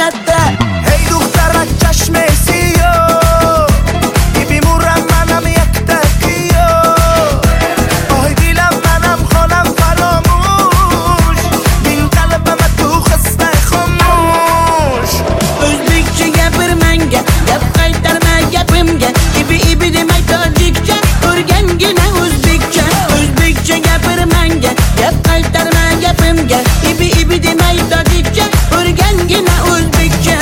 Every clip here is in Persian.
جاده. هی دخترک چشم سیاه بیمورم منم یک تکیه آهای دیلم منم خانم فراموش بین قلبم تو خسته خاموش Özbekçe gapir manga gap qaytarma gapimga ibi demay tojikcha o'rgangina o'zbekcha O'zbekcha gapir manga gap qaytarma gapimga ibi demay tojikcha o'rgangina o'zbekcha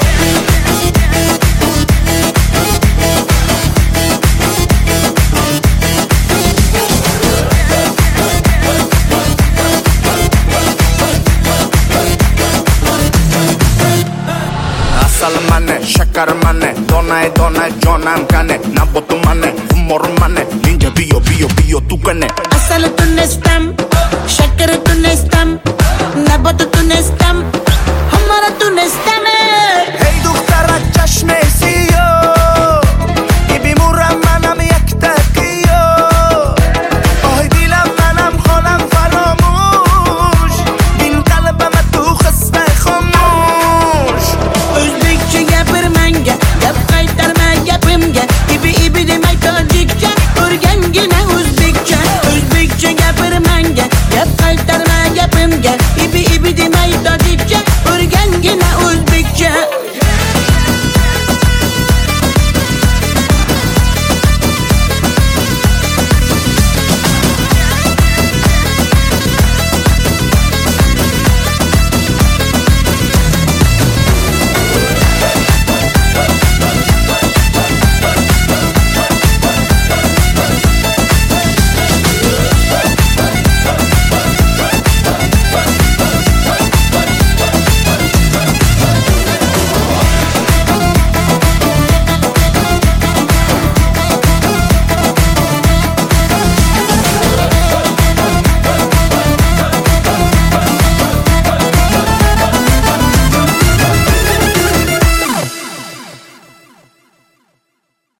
Asal mane, şakar mane, donay donay jonam kane Nabotu mane, humor mane, ninja biyo tukane Asalı tunestam, şekerı tunestam Nabatı tunestam, hamara tunestam